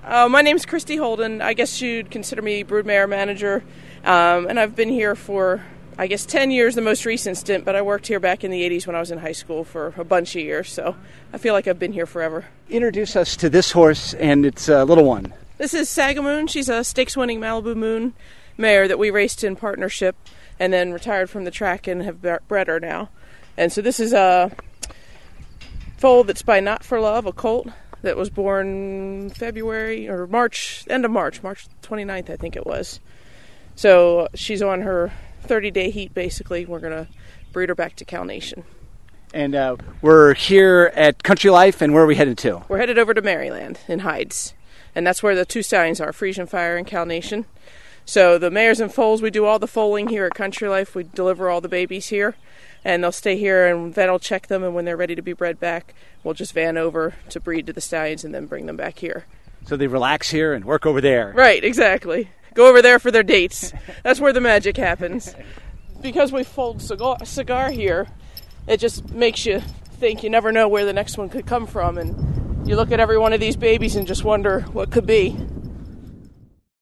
My name's Christy Holden. I guess you'd consider me broodmare manager. And I've been here for, 10 years, the most recent stint, but I worked here back in the 80s when I was in high school for a bunch of years, so I feel like I've been here forever. Introduce us to this horse and its little one. This is Sagamoon. She's a stakes-winning Malibu Moon mare that we raced in partnership and then retired from the track and have bred her now. And so this is a foal that's by Not for Love, a colt that was born February or March, end of March 29th, I think it was. So she's on her 30-day heat, basically. We're going to breed her back to Cal Nation. And we're here at Country Life, and where are we headed to? We're headed over to Maryland in Hides. And that's where the two stallions are, Frisian Fire and Cal Nation. So the mares and foals, we do all the foaling here at Country Life. We deliver all the babies here, and they'll stay here, and vet will check them, and when they're ready to be bred back, we'll just van over to breed to the stallions and then bring them back here. So they relax here and work over there. Right, exactly. Go over there for their dates. That's where the magic happens. Because we fold cigar here, it just makes you think you never know where the next one could come from, and you look at every one of these babies and just wonder what could be.